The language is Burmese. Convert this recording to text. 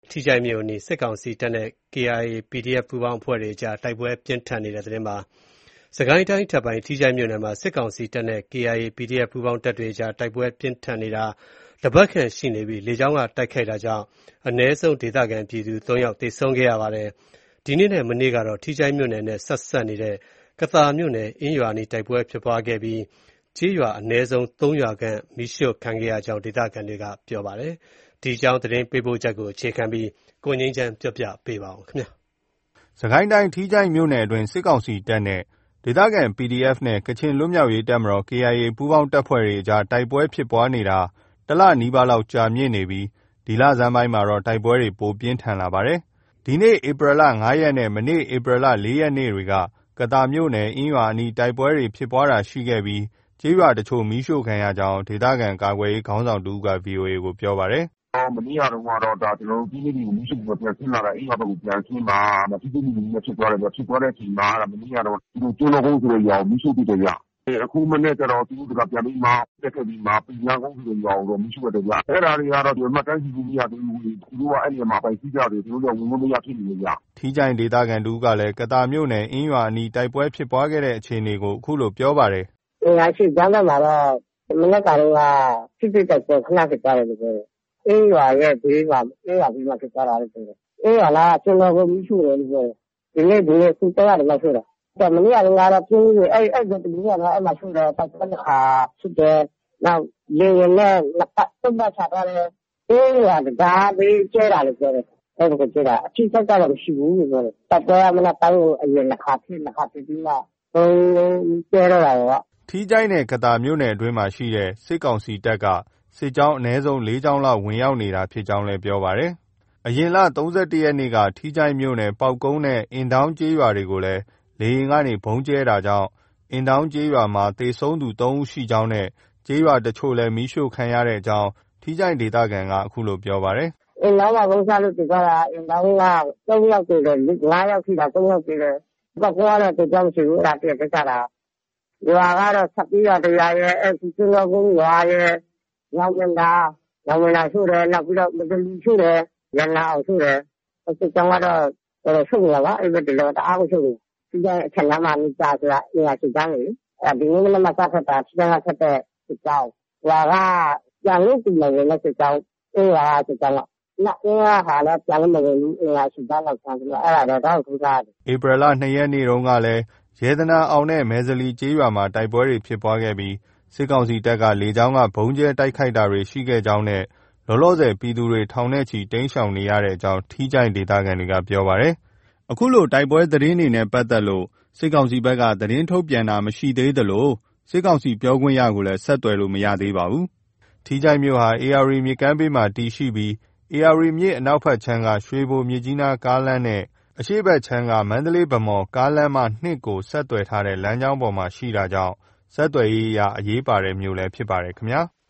ထီးချိုင့်မြို့အနီးစစ်ကောင်စီတပ်နဲ့ KIA PDF ပူးပေါင်းအဖွဲ့တွေအကြားတိုက်ပွဲပြင်းထန်နေတဲ့သတင်းမှာစစ်ကိုင်းတိုင်းထပ်ပိုင်းထီးချိုင့်မြို့နယ်မှာစစ်ကောင်စီတပ်နဲ့ KIA PDF ပူးပေါင်းတပ်တွေအကြားတိုက်ပွဲပြင်းထန်နေတာတပတ်ခန့်ရှိနေပြီးလေကြောင်းကတိုက်ခိုက်တာကြောင့်အနည်းဆုံးဒေသခံပြည်သူ3ယောက်သေဆုံးခဲ့ရပါတယ်။ဒီနေ့နဲ့မနေ့ကတော့ထီးချိုင့်မြို့နယ်နဲ့ဆက်နေတဲ့ကသာမြို့နယ်အင်းရွာအနီးတိုက်ပွဲဖြစ်ပွားခဲ့ပြီးကျေးရွာအနည်းဆုံး3ရွာခန့်မီးရှို့ခံခဲ့ရကြောင်းဒေသခံတွေကပြောပါတယ်။ဒီအကြောင်းသတင်းပေးပို့ချက်ကိုအခြေခံပြီးကိုငြိမ်းချမ်းပြောပြပေးပါမယ်။စစ်ကိုင်းတိုင်းထီးချိုင့်မြို့နယ်အတွင်းစစ်ကောင်စီတပ်နဲ့ဒေသခံ PDF နဲ့ကချင်လွတ်မြောက်ရေးတပ်မတော် KIA ပူးပေါင်းတပ်ဖွဲ့တွေအကြားတိုက်ပွဲဖြစ်ပွားနေတာတလနီးပါးလောက်ကြာမြင့်နေပြီးဒီလဆန်းပိုင်းမှာတော့တိုက်ပွဲတွေပိုပြင်းထန်လာပါတယ်။ဒီနေ့ဧပြီလ5ရက်နဲ့မနေ့ဧပြီလ4ရက်နေ့တွေကကသာမြို့နယ်အင်းရွာအနီးတိုက်ပွဲတွေဖြစ်ပွားတာရှိခဲ့ပြီးကျေးရွာတချို့မီးရှို့ခံရကြောင်းဒေသခံကာကွယ်ရေးခေါင်းဆောင်တဦးက VOA ကိုပြောပါတယ်မနေ့ကတော့ကျွန်တော်တို့ပြည်သူတွေကိုမီးရှို့ပြီးပြန်ဆင်းလာတာအိမ်ဘက်ကိုပြန်ဆင်းပါပြည်သူတွေနဲ့ဖြစ်သွားတယ်ဖြစ်သွားတဲ့အချိန်မှာမနေ့ကတော့ဒီကျွန်းတော်ကုန်းဆိုတဲ့ရွာကိုမီးရှို့ပြီးတယ်ဗျအခုမနေ့ကျတော့သူတို့ကပြန်ပြီးမှတက်ခဲ့ပြီးမှပြည်ညာကုန်းဆိုတဲ့ရွာကိုတော့မီးရှို့ရတယ်ဗျအဲ့ဒါတွေကတော့ဒီမှတ်တမ်းစီဘူးမရသေးဘူးသူတို့ကအဲ့ဒီမှာပိုင်စီးကြတယ်သူတို့ကဝင်လို့မရဖြစ်နေတယ်ဗျထီးချိုင့်ဒေသခံတဦးကလည်းကသာမြို့နယ်အင်းရွာအနီးတိုက်ပွဲဖြစ်ပွားခဲ့တဲ့အခြေအနေကိုအခုလိုပြောပါတယ်အင်းရွာရှိကျမ်းမှာတော့မနေ့ကတော့ဖြစ်တဲ့တိုက်ပွဲခဏဖြစ်သွားတယ်လို့ပြောတယ်အင်းရွာရဲ့ဘေးမှာအင်းရွာပြီးမှဖြစ်သွားတာလို့ပြောတယ်အင်းရွာလားကျွန်တော်ကိုမီးရှို့တယ်လို့ပြောတယ်ဒီနေ့ခုတော့ရတယ်လို့ပြောတယ်မနေ့ကတော့ပြင်းပြီးအဲ့ဒီတူကတော့အဲ့မှာရှိတယ်ပတ်သက်ခါဖြစ်တယ်နောက်လေရင်နဲ့နှစ်ပတ်သုံးပတ်ချသွားတယ်အေးရဒါဘေးကျဲတာလို့ပြောတယ်အဲ့ဒါကိုကျဲတာအချိတ်ကတော့မရှိဘူးလို့ပြောတယ်ပတ်သက်မနဲ့တိုင်းကိုအရင်နှစ်ခါဖြစ်ပြီးမှကျဲတော့တာပေါ့ထီးချိုင့်နဲ့ကသာမြို့နယ်အတွင်းမှာရှိတဲ့စစ်ကောင်စီတပ်ကစစ်ကြောင်းအနည်းဆုံး4ကြောင်းလောက်ဝင်ရောက်နေတာဖြစ်ကြောင်းလည်းပြောပါတယ်။အရင်လ31ရက်နေ့ကထီးချိုင့်မြို့နယ်ပေါက်ကုန်းနဲ့အင်တောင်းကျေးရွာတွေကိုလည်းလေယာဉ်ကနေဘုံကျဲတာကြောင့်အင်တောင်းကျေးရွာမှာသေဆုံးသူ3ဦးရှိကြောင်းနဲ့ကျေးရွာတချို့လည်းမီးရှို့ခံရတဲ့အကြောင်းထီးချိုင့်ဒေသခံကအခုလိုပြောပါတယ်။အင်တောင်းမှာဘုံချလို့တည်သွားတာအင်တောင်းက3ယောက်တည်တယ်5ယောက်ရှိတာ3ယောက်တည်တယ်။ပေါက်ကုန်းကတော့တည်ကြမရှိဘူးအဲ့ဒါတည်ကြတာ။ရွာကတော့ဆက်ပြီးတော့တရားရဲ့အခုကျွန်းတော်ကုန်းရွာရဲ့ရောင်ဝင်တာရှို့တယ်နောက်ပြီးတော့မတလီရှို့တယ်ရန်လာအောင်ရှို့တယ်အခုကျောင်းကတော့ရှို့ရပါအဲ့ဒီတော့တအားကိုရှို့တယ်ဒီကအချက်လမ်းမှာမိသားဆိုတာနေရာရှိကြတယ်ဒီနေ့လည်းမဆက်ဖက်တာဒီကဆက်တဲ့စစ်ကြောင်းရွာကပြန်လို့ပြည်နယ်နဲ့စစ်ကြောင်းအေးရွာကစစ်ကြောင်းနောက်အေးရွာဟာလည်းပြန်လို့မဝင်ဘူးနေရာရှိကြတော့ဆန်းတယ်အဲ့ဒါတော့ထူးခြားတယ်ဧပြီလ2ရက်နေ့တုန်းကလည်းရဲသနာအောင်နဲ့မဲဇလီကျေးရွာမှာတိုက်ပွဲတွေဖြစ်ပွားခဲ့ပြီးစစ်ကောင်စီတပ်ကလေကြောင်းကဘုံကျဲတိုက်ခိုက်တာတွေရှိခဲ့ကြောင်းနဲ့လောလောဆယ်ပြည်သူတွေထောင်နဲ့ချီတိမ်းရှောင်နေရတဲ့အကြောင်းထီးချိုင့်ဒေသခံတွေကပြောပါတယ်။အခုလိုတိုက်ပွဲသတင်းတွေနဲ့ပတ်သက်လို့စစ်ကောင်စီဘက်ကသတင်းထုတ်ပြန်တာမရှိသေးသလိုစစ်ကောင်စီပြောခွင့်ရကိုလည်းဆက်သွယ်လို့မရသေးပါဘူး။ထီးချိုင့်မြို့ဟာ AR မြစ်ကမ်းဘေးမှာတည်ရှိပြီး AR မြစ်အနောက်ဘက်ခြမ်းကရွှေဘိုမြစ်ကြီးနားကားလမ်းနဲ့အရှေ့ဘက်ခြမ်းကမန္တလေးဗန်းမော်ကားလမ်းမ2ကိုဆက်သွယ်ထားတဲ့လမ်းကြောင်းပေါ်မှာရှိတာကြောင့်ဆက်သွယ်ရေးအရအရေးပါတဲ့မြို့လည်းဖြစ်ပါတယ်ခင်ဗျာ။